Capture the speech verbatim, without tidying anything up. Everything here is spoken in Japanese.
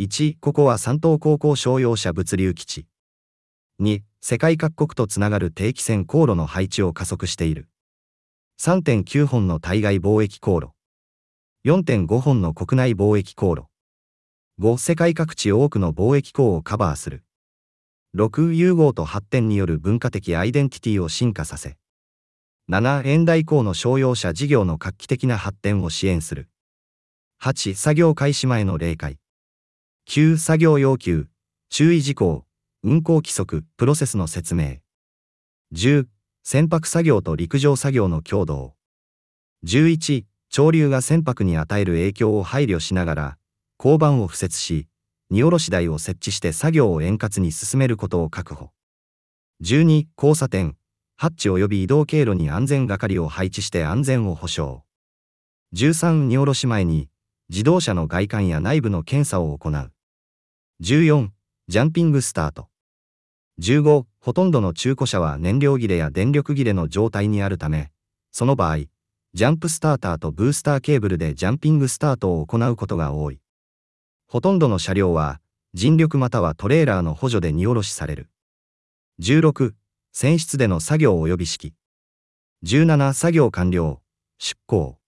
いち、ここは山東高校商用車物流基地。に、世界各国とつながる定期船航路の配置を加速している。さんてんきゅうほんの対外貿易航路。よんてんごほんの国内貿易航路。ご、世界各地多くの貿易港をカバーする。ろく、融合と発展による文化的アイデンティティを進化させ。なな、現代港の商用車事業の画期的な発展を支援する。はち、作業開始前の例会。きゅう、作業要求、注意事項、運航規則、プロセスの説明。じゅう、船舶作業と陸上作業の共同。じゅういち、潮流が船舶に与える影響を配慮しながら、甲板を敷設し、荷下ろし台を設置して作業を円滑に進めることを確保。じゅうに、交差点、ハッチ及び移動経路に安全係を配置して安全を保障。じゅうさん、荷下ろし前に、自動車の外観や内部の検査を行う。じゅうよん、ジャンピングスタート。じゅうご、ほとんどの中古車は燃料切れや電力切れの状態にあるため、その場合、ジャンプスターターとブースターケーブルでジャンピングスタートを行うことが多い。ほとんどの車両は、人力またはトレーラーの補助で荷下ろしされる。じゅうろく、船室での作業及び指揮。じゅうなな、作業完了、出港。